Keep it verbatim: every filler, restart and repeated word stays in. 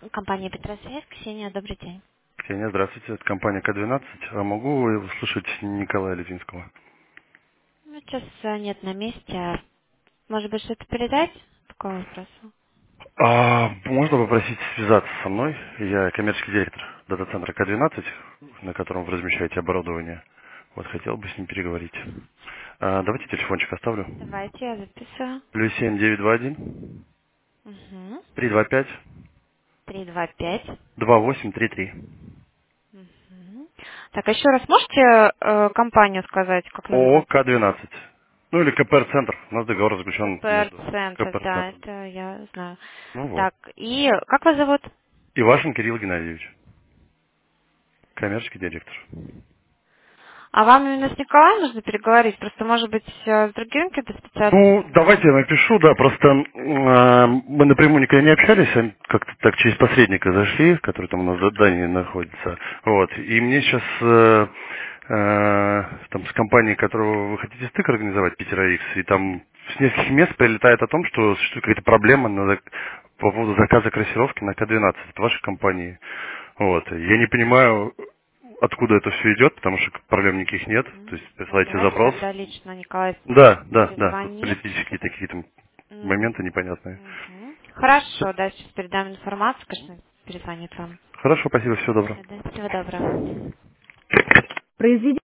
Компания Петросвет, Ксения, добрый день. Ксения, здравствуйте. Это компания К двенадцать. А могу я услышать Николая Литвинского? Ну, сейчас э, нет на месте. а Может быть, что-то передать? По какому вопросу? А, можно попросить связаться со мной? Я коммерческий директор дата-центра К двенадцать, на котором вы размещаете оборудование. Вот, хотел бы с ним переговорить. А, давайте телефончик оставлю. Давайте, я записываю. Плюс семь девять два один Угу. три два пять Три, два, пять. два восемь три три. Угу. Так, а еще раз можете э, компанию сказать, как ООО называется? К двенадцать. Ну или КПР-центр. У нас договор заключен между КПР-центр, да, КПР-центром. это я знаю. Ну вот. Так, и как вас зовут? Ивашин Кирилл Геннадьевич. Коммерческий директор. А вам именно с Николаем нужно переговорить? Просто, может быть, э, с другим каким-то Ну, давайте специалистом? я напишу, да, просто э, мы напрямую никогда не общались, а как-то так через посредника зашли, который там у нас в задании находится. Вот. И мне сейчас э, э, там с компанией, которую вы хотите стык организовать, Питера Икс, и там с нескольких мест прилетает о том, что существует какая-то проблема на зак- по поводу заказа красировки на К двенадцать от вашей компании. Вот. Я не понимаю, откуда это все идет, потому что проблем никаких нет. То Мгм. есть Так, присылайте давайте запрос. тогда лично Николай Да, да, да. Тут перезвонит. политические такие там М, моменты непонятные. мгм. Хорошо, да, сейчас передам информацию, конечно, перезвонит вам. Хорошо, спасибо, всего доброго. Да, всего доброго. Произведение